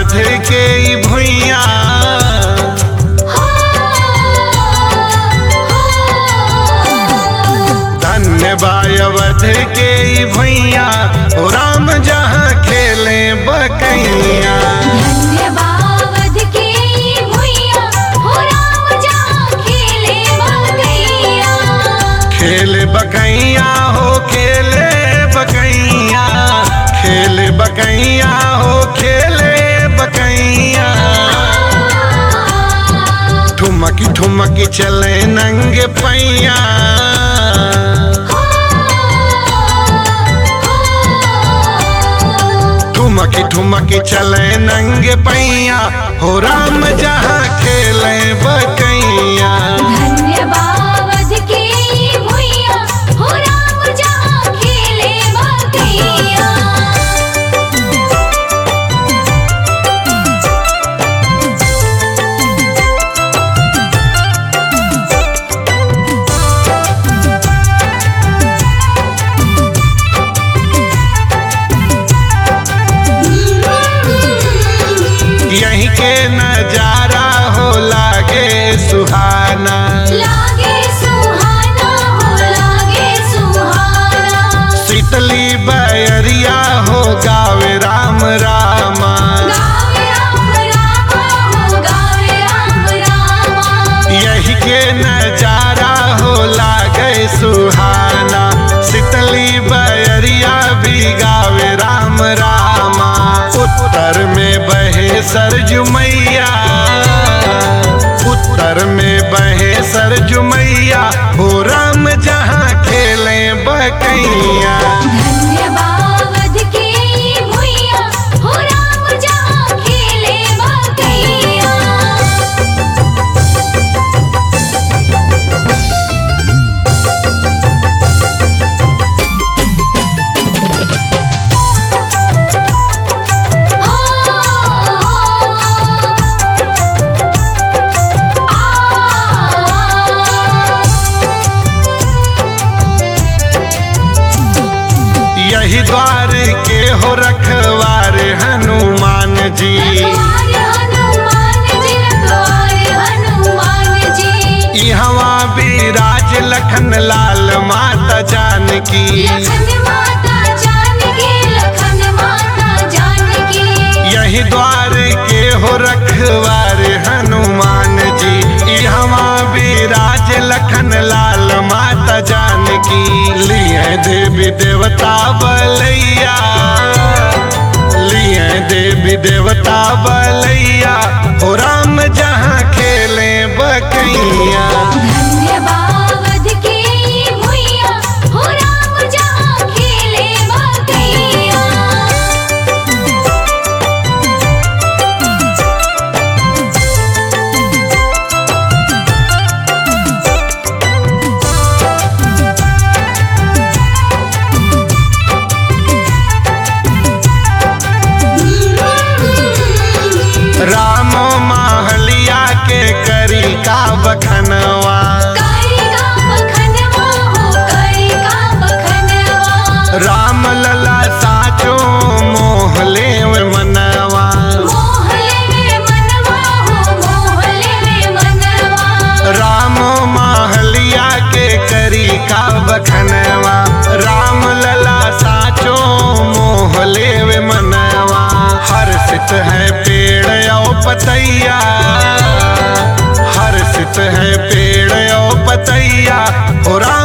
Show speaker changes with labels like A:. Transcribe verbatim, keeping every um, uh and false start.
A: अवध के ई भुइया, धन्य बा अवध के ई भुइया, हो राम जहाँ खेले बकैया।
B: धन्य बा अवध के ई भुइया, हो राम जहाँ खेले बकैया।
A: खेले बकैया हो खेले बकैया, खेले बकैया हो खेले बकैया। ठुमकी ठुमकी चले नंगे पैया, ठुमकी ठुमकी चले नंगे पैया, हो राम जहाँ खेले बकैया।
B: धन्य बा अवध के ई भुइया, हो राम जहाँ खेले बकैया।
A: यही के नजारा हो लागे सुहाना,
B: लागे सुहाना हो लागे सुहाना।
A: शीतली बयरिया हो गावे राम रामा,
B: गावे राम रामा हो गावे राम रामा।
A: यही के नजारा हो लागे सुहाना, शीतली बयरिया भी गावे राम रामा। उत्तर में बहे सरजू मैया, उत्तर में बहे सरजू मैया, हो राम जहाँ खेले बकैया।
B: धन्य बा अवध के ई भुइया, हो राम जहाँ खेले बकैया।
A: यही द्वार के हो रखवार हनुमान जी,
B: रखवार हनुमान जी, रखवार हनुमान जी।
A: इहवा विराज लखन लाल माता जानकी,
B: लखन माता जानकी, लखन माता जानकी।
A: यही द्वार के हो रखवार हनुमान जी, इहवा विराज लखन लाल माता जानकी। लिए देवी देवता बलैया, लिए देवी देवता बलैया, हो राम जहाँ खेले बकैया।
B: धन्य बा अवध के ई भुइया, हो राम जहाँ खेले बकैया।
A: राम महलिया के करी का बखनवा,
B: करी का बखनवा हो करी का बखनवा।
A: राम लला साचो मोह लेवे मनवा,
B: मोह लेवे मनवा हो मोह लेवे मनवा।
A: राम महलिया के करी का बखनवा, राम लला साचो मोह लेवे मनवा। हर्षित है पेड़ औ पतैया, हर्षित है पेड़ औ पतैया, हो राम